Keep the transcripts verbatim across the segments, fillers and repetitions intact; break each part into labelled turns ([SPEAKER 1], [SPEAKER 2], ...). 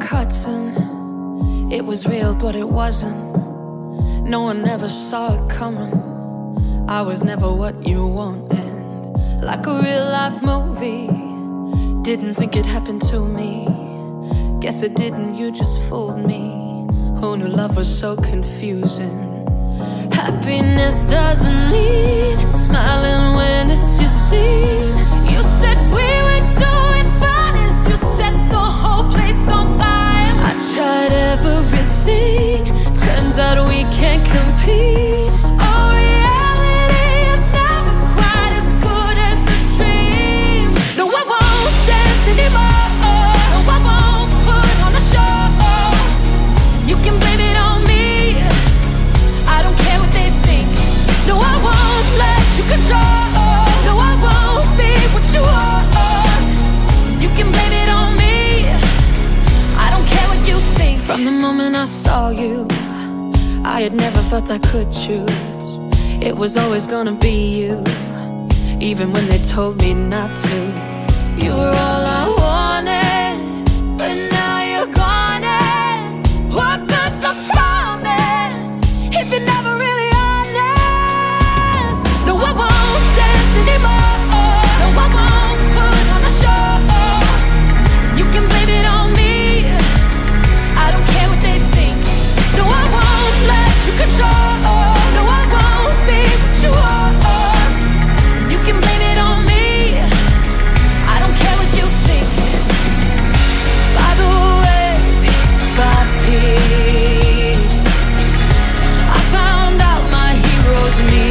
[SPEAKER 1] cutting. It was real, but it wasn't. No one ever saw it coming. I was never what you want, and like a real life movie, didn't think it happened to me. Guess it didn't, you just fooled me. Who knew love was so confusing? Happiness doesn't mean smiling when it's your scene. You said we were doing fine as you set the whole place on fire. I tried everything, turns out we can't compete. Oh, reality is never quite as good as the dream. No, I won't dance anymore. No, I won't put on a show. You can blame it on me, I don't care what they think. No, I won't let you control. No, I won't be what you want. You can blame it on me, I don't care what you think. From the moment I saw you, I had never felt I could choose. It was always gonna be you, even when they told me not to. You were all I wanted, but now you're gone. And what good's a promise if you're never really honest? No, I won't dance anymore. No, I won't put on a show. You can blame it on me, I don't care what they think. No, I won't let you control. No, I won't be what you want. You can blame it on me, I don't care what you think. By the way, piece by piece, I found out my hero's me.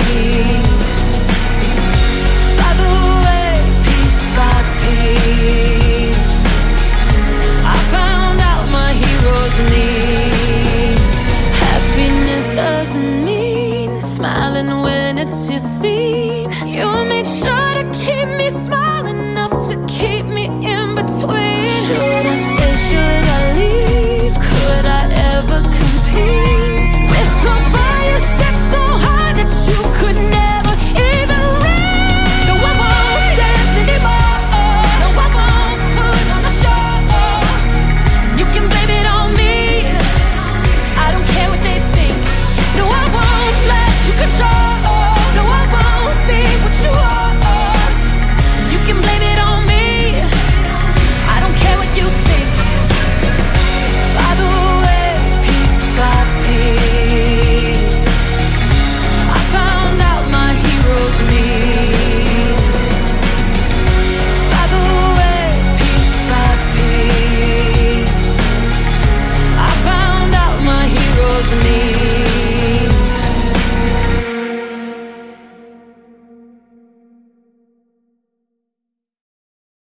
[SPEAKER 1] By the way, piece by piece, I found out my hero's me. Happiness doesn't mean smiling when it's your scene.